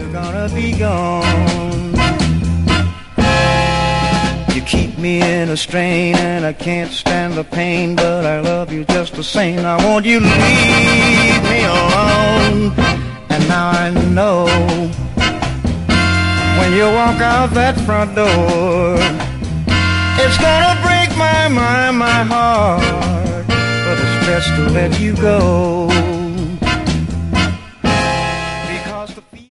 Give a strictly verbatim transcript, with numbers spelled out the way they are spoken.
you're gonna be gone. You keep me in a strain and I can't stand the pain, but I love you just the same. Now won't you leave me alone? And now I know when you walk out that front door, it's gonna break my mind, my heart, but it's best to let you go.